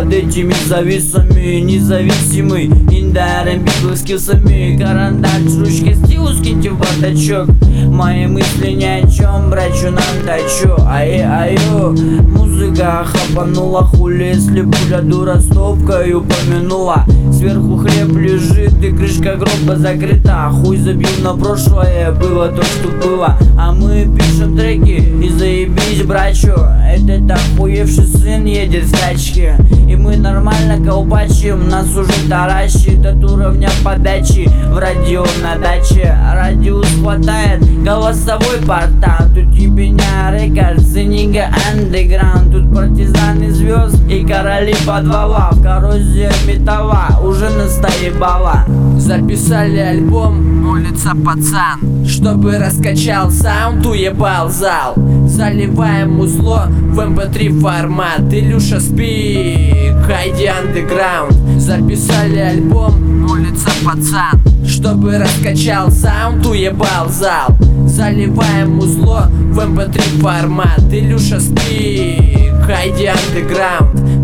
под этими зависами. Независимый, индаром битвы с килсами. Карандаш, ручки, стилус, киньте в бардачок. Мои мысли ни о чем, брачу нам тачу. Ай-ай-ой, музыка хапанула. Хули, если пуля дура стопкой упомянула. Сверху хлеб лежит и крышка гроба закрыта. Хуй забил на прошлое, было то, что было. А мы пишем треки и заебись, брачу. Этот охуевший сын едет в тачке, и мы нормально колбачим. Нас уже таращит от уровня подачи. В радио на даче радиус хватает, голосовой портал. Тут ебеня рекордс и нига андеграунд. Тут партизаны звезд и короли подвала. Коррозия металла уже настоебала. Записали альбом «Улица пацан», чтобы раскачал саунд, уебал зал. Заливаем узло в MP3 формат. Илюша спик, хайди андеграунд. Записали альбом «Улица пацан», чтобы раскачал саунд, уебал зал. Заливаем узло в MP3 формат. Илюша спик, хайди андеграунд.